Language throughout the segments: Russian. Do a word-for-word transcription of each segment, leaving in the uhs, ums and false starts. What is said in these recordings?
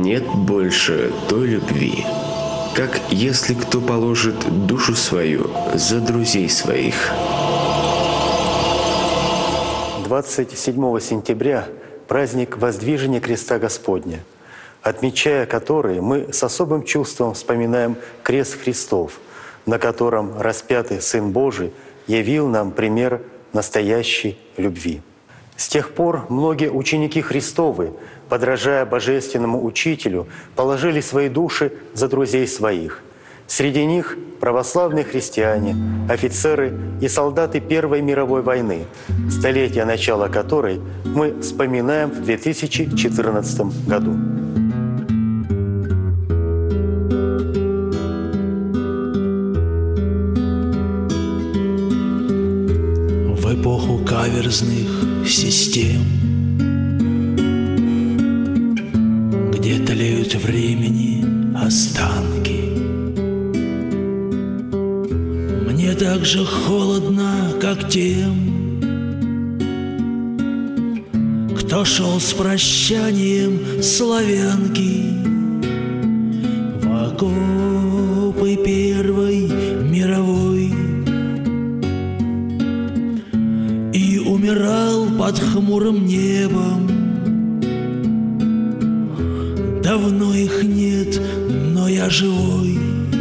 нет больше той любви, как если кто положит душу свою за друзей своих. двадцать седьмого сентября – праздник Воздвижения Креста Господня, отмечая который мы с особым чувством вспоминаем крест Христов, на котором распятый Сын Божий явил нам пример настоящей любви. С тех пор многие ученики Христовы, подражая Божественному Учителю, положили свои души за друзей своих. Среди них православные христиане, офицеры и солдаты Первой мировой войны, столетие начала которой мы вспоминаем в две тысячи четырнадцатом году. В эпоху каверзных систем, где тлеют времени останки, мне так же холодно, как тем, кто шел с прощанием славянки в окопы Первой мировой и умирал под хмурым небом. Давно их нет, но я живой.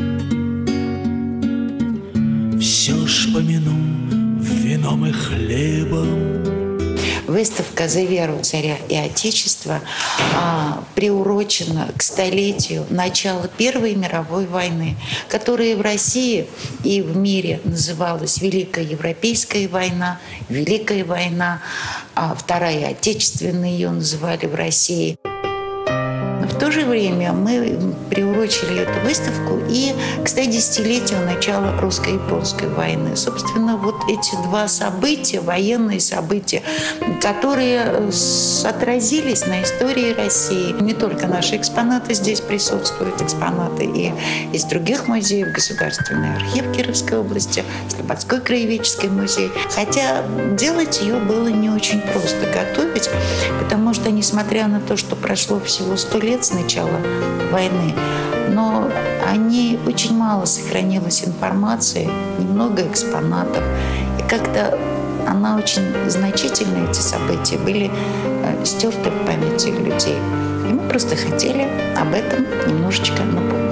Все ж помяну вином и хлебом. Выставка «За веру царя и Отечества» а, приурочена к столетию начала Первой мировой войны, которая в России и в мире называлась Великая Европейская война, Великая война, а Вторая Отечественная ее называли в России. В то же время мы приурочили эту выставку и к стодесятилетию начала русско-японской войны. Собственно, вот эти два события, военные события, которые отразились на истории России. Не только наши экспонаты здесь присутствуют, экспонаты и из других музеев, Государственный архив Кировской области, Слободской краеведческий музей. Хотя делать ее было не очень просто готовить, потому что, несмотря на то, что прошло всего сто лет с начала войны, но они очень мало сохранилось информации, немного экспонатов. И как-то она очень значительная, эти события были стерты в памяти людей. И мы просто хотели об этом немножечко напомнить.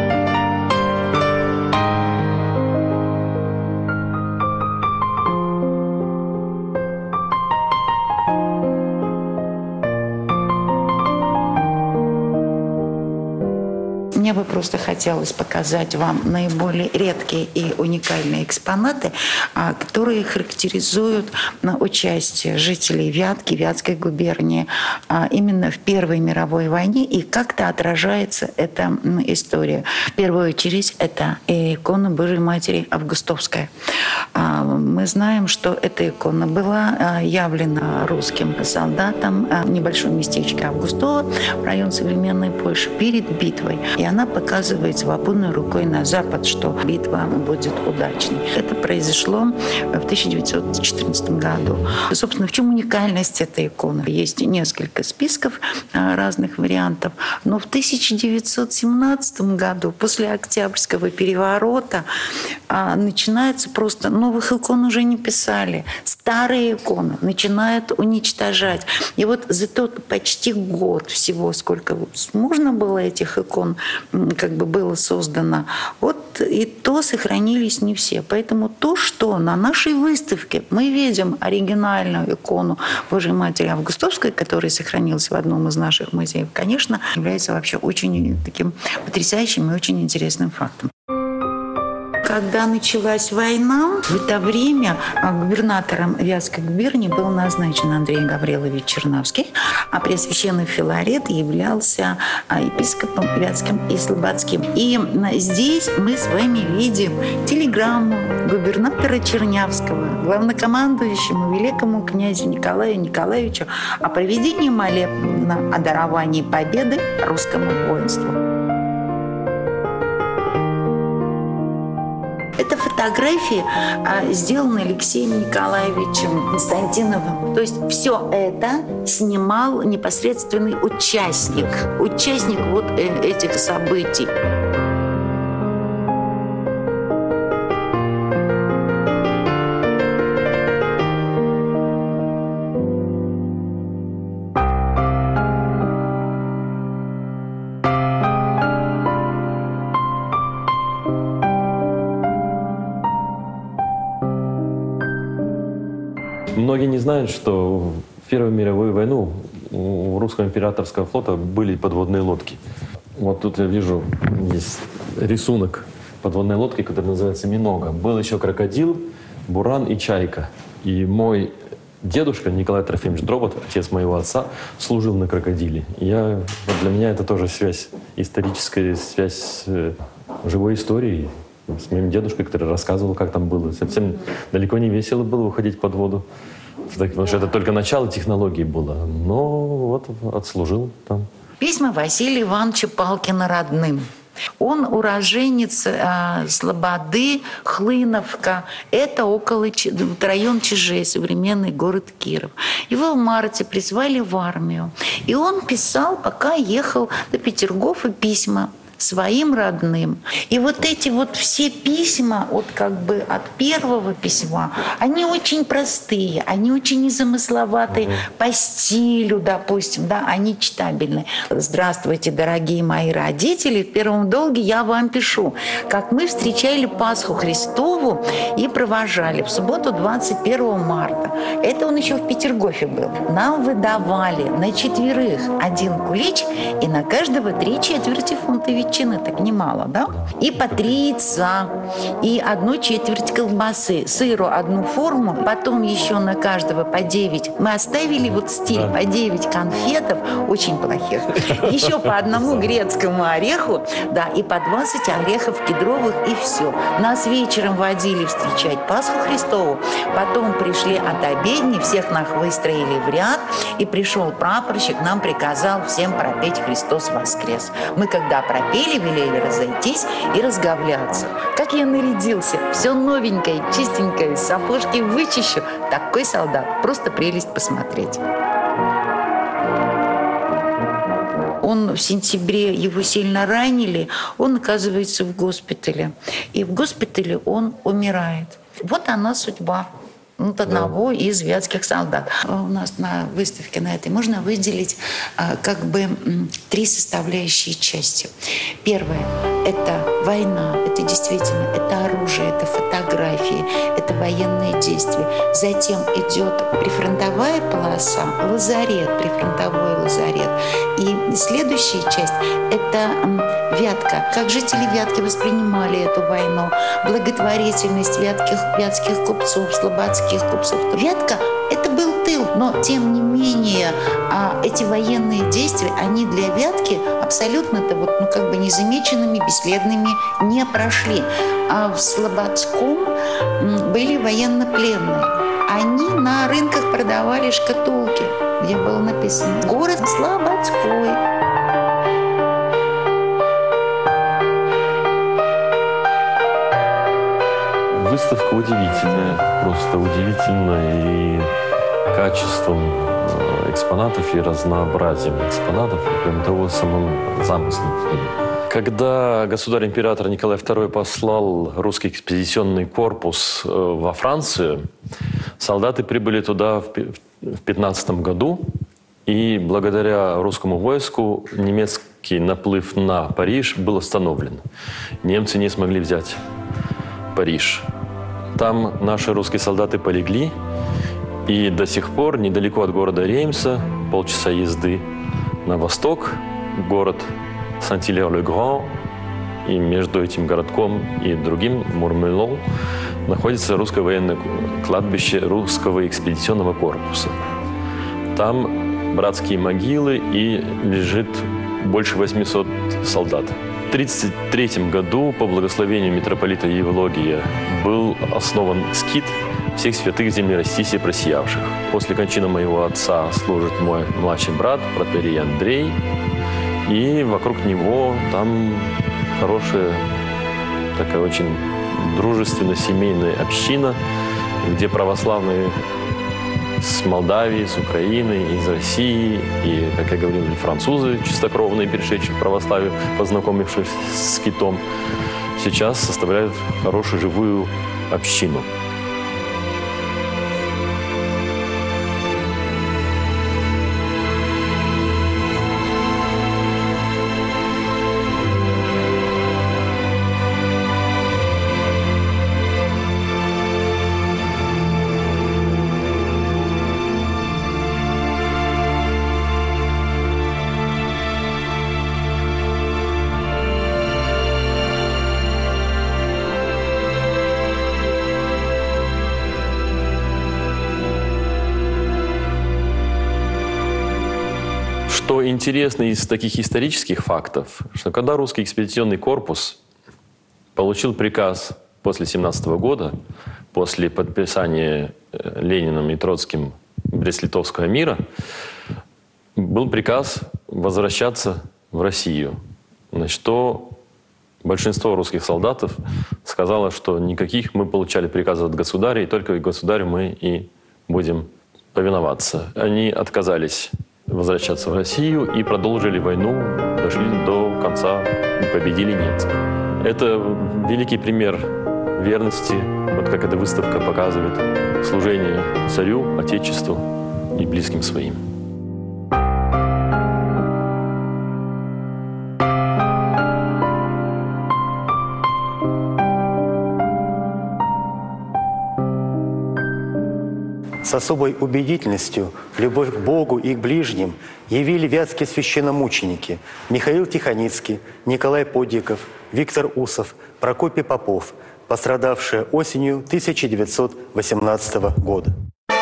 Мне бы просто хотелось показать вам наиболее редкие и уникальные экспонаты, которые характеризуют участие жителей Вятки, Вятской губернии именно в Первой мировой войне и как-то отражается эта история. В первую очередь это икона Божией Матери Августовская. Мы знаем, что эта икона была явлена русским солдатам в небольшом местечке Августово, район современной Польши, перед битвой. И она показывает свободной рукой на запад, что битва будет удачной. Это произошло в тысяча девятьсот четырнадцатом году. Собственно, в чем уникальность этой иконы? Есть несколько списков разных вариантов, но в тысяча девятьсот семнадцатом году, после Октябрьского переворота, начинается просто... Новых икон уже не писали. Старые иконы начинают уничтожать. И вот за тот почти год всего, сколько можно было этих икон, как бы было создано, вот и то сохранились не все. Поэтому то, что на нашей выставке мы видим оригинальную икону Божией Матери Августовской, которая сохранилась в одном из наших музеев, конечно, является вообще очень таким потрясающим и очень интересным фактом. Когда началась война, в это время губернатором Вятской губернии был назначен Андрей Гаврилович Чернавский, а Преосвященный Филарет являлся епископом Вятским и Слободским. И здесь мы с вами видим телеграмму губернатора Чернявского главнокомандующему великому князю Николаю Николаевичу о проведении молебна о даровании победы русскому воинству. Это фотография. фотографии а, сделаны Алексеем Николаевичем Константиновым. То есть все это снимал непосредственный участник, участник вот этих событий. Многие не знают, что в Первую мировую войну у русского императорского флота были подводные лодки. Вот тут я вижу, есть рисунок подводной лодки, который называется «Минога». Был еще крокодил, буран и чайка. И мой дедушка Николай Трофимович Дробот, отец моего отца, служил на крокодиле. И я, вот для меня это тоже связь, историческая связь с э, живой историей. С моим дедушкой, который рассказывал, как там было. Совсем далеко не весело было уходить под воду. Потому что это только начало технологий было. Но вот отслужил там. Письма Василия Ивановича Палкина родным. Он уроженец э, Слободы, Хлыновка. Это около район Чижей, современный город Киров. Его в марте призвали в армию. И он писал, пока ехал до Петергофа, письма своим родным. И вот эти вот все письма, вот как бы от первого письма, они очень простые, они очень незамысловатые угу. по стилю, допустим, да, они читабельны. Здравствуйте, дорогие мои родители, в первом долге я вам пишу, как мы встречали Пасху Христову и провожали в субботу двадцать первого марта. Это он еще в Петергофе был. Нам выдавали на четверых один кулич и на каждого три четверти фунта ветчины. Так немало, да? И по три яйца, и одну четверть колбасы, сыру одну форму, потом еще на каждого по девять. Мы оставили вот стиль по девять конфетов, очень плохих, еще по одному грецкому ореху, да, и по двадцать орехов кедровых, и все. Нас вечером водили встречать Пасху Христову, потом пришли от обедни, всех нас выстроили в ряд, и пришел прапорщик, нам приказал всем пропеть «Христос воскрес». Мы когда пропели, велели разойтись и разговляться. Как я нарядился, все новенькое, чистенькое, сапожки вычищу. Такой солдат, просто прелесть посмотреть. Он в сентябре, его сильно ранили, он оказывается в госпитале. И в госпитале он умирает. Вот она судьба. Вот одного из вятских солдат. У нас на выставке на этой можно выделить как бы три составляющие части. Первое – это война, это действительно, это оружие, это фотографии, это военные действия. Затем идет прифронтовая полоса, лазарет, прифронтовой лазарет. И следующая часть – это Вятка. Как жители Вятки воспринимали эту войну, благотворительность вятских, вятских купцов, слободских купцов. Вятка – это был тыл, но тем не менее эти военные действия, они для Вятки абсолютно-то вот, ну, как бы незамеченными, бесследными не прошли. А в Слободском были военнопленные. Они на рынках продавали шкатулки, где было написано «Город Слободской». Выставка удивительная, просто удивительная и качеством экспонатов, и разнообразием экспонатов, и кроме того, самым замыслом. Когда государь-император Николай второй послал русский экспедиционный корпус во Францию, солдаты прибыли туда в пятнадцатом году, и благодаря русскому войску немецкий наплыв на Париж был остановлен. Немцы не смогли взять Париж. Там наши русские солдаты полегли, и до сих пор недалеко от города Реймса, полчаса езды на восток, город Сент-Илер-ле-Гранд, и между этим городком и другим, Мурмелон, находится русское военное кладбище русского экспедиционного корпуса. Там братские могилы, и лежит больше восьмисот солдат. В тысяча девятьсот тридцать третьем году по благословению митрополита Евлогия был основан скит всех святых земли России просиявших. После кончины моего отца служит мой младший брат, протоиерей Андрей, и вокруг него там хорошая, такая очень дружественная семейная община, где православные с Молдавии, с Украины, из России, и, как я говорил, французы чистокровные, перешедшие в православие, познакомившись с китом, сейчас составляют хорошую живую общину. Что интересно из таких исторических фактов, что когда русский экспедиционный корпус получил приказ после семнадцатого года, после подписания Лениным и Троцким Брест-Литовского мира, был приказ возвращаться в Россию. На что большинство русских солдатов сказало, что никаких мы получали приказов от государя, и только государю мы и будем повиноваться. Они отказались возвращаться в Россию и продолжили войну, дошли до конца и победили немцев. Это великий пример верности, вот как эта выставка показывает, служение царю, отечеству и близким своим. С особой убедительностью любовь к Богу и к ближним явили вятские священномученики Михаил Тихоницкий, Николай Подьяков, Виктор Усов, Прокопий Попов, пострадавшие осенью тысяча девятьсот восемнадцатого года.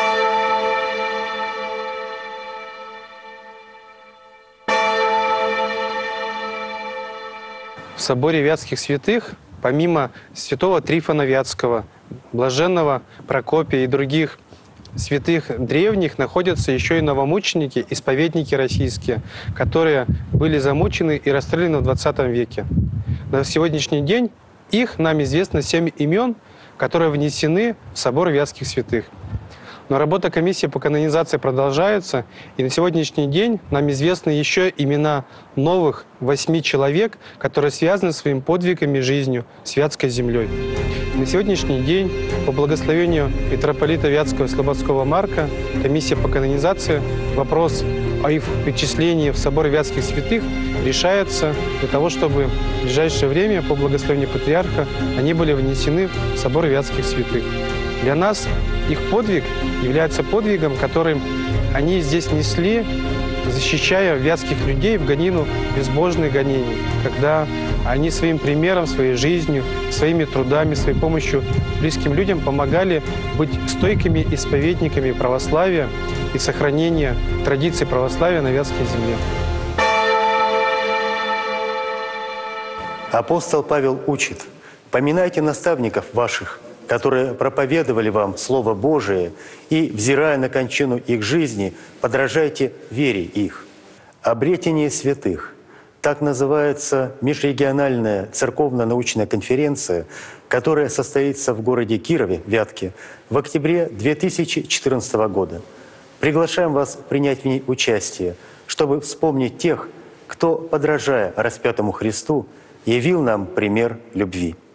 В соборе Вятских святых, помимо святого Трифона Вятского, блаженного Прокопия и других святых древних, находятся еще и новомученики, исповедники российские, которые были замучены и расстреляны в двадцатом веке. На сегодняшний день их нам известно семь имен, которые внесены в собор Вятских святых. Но работа комиссии по канонизации продолжается, и на сегодняшний день нам известны еще имена новых восьми человек, которые связаны своими подвигами и жизнью с Вятской землей. И на сегодняшний день, по благословению митрополита Вятского и Слободского Марка, комиссия по канонизации, вопрос о их причислении в собор Вятских святых решается для того, чтобы в ближайшее время, по благословению патриарха, они были внесены в собор Вятских святых. Для нас их подвиг является подвигом, которым они здесь несли, защищая вятских людей в гонину безбожных гонений, когда они своим примером, своей жизнью, своими трудами, своей помощью близким людям помогали быть стойкими исповедниками православия и сохранения традиций православия на Вятской земле. Апостол Павел учит: «Поминайте наставников ваших, которые проповедовали вам Слово Божие, и, взирая на кончину их жизни, подражайте вере их». Обретение святых — так называется межрегиональная церковно-научная конференция, которая состоится в городе Кирове, Вятке, в октябре две тысячи четырнадцатого года. Приглашаем вас принять в ней участие, чтобы вспомнить тех, кто, подражая распятому Христу, явил нам пример любви.